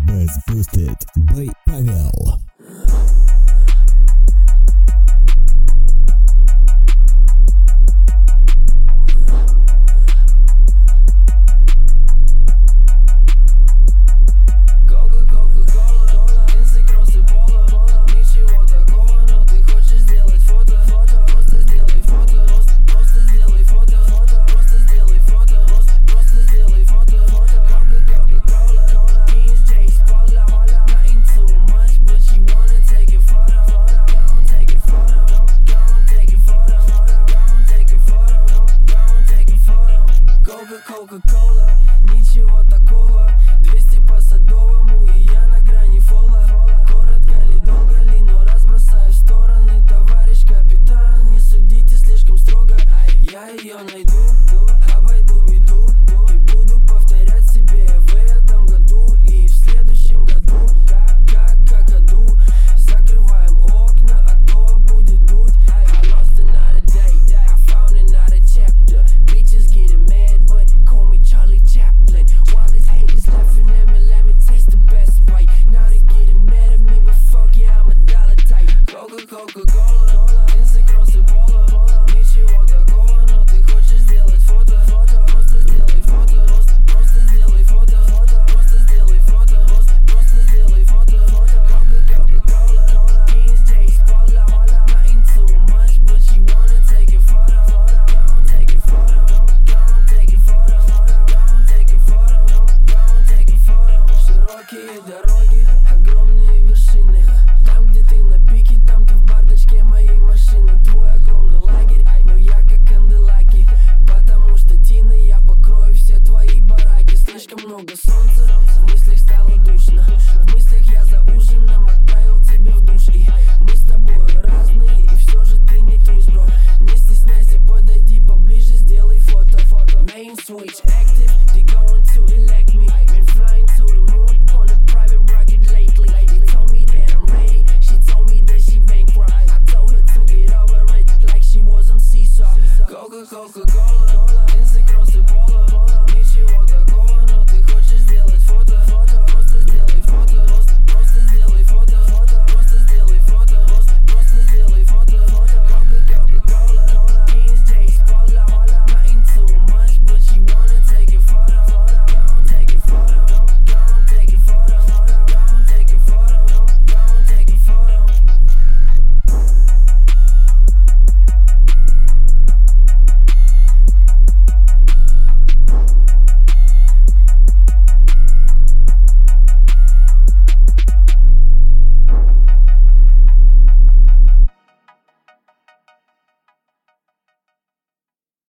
Bass Boosted by Pavel. Кока-кола, ничего такого. 200 по Садовому, и я на грани фола. Коротко ли, долго ли, но разбросаю в стороны. Товарищ капитан, не судите слишком строго. Я ее найду, обойду беду и буду повторять себе в этом году и в следующем году. Как какаду, закрываем окна, а то будет дуть. I lost another day, I found another chapter. Bitches getting mad, but call me Charlie Chaplin. While these haters laughing at me, let me taste the best bite. Now they getting mad at me, but fuck yeah, I'm a dollar type. Coca-Cola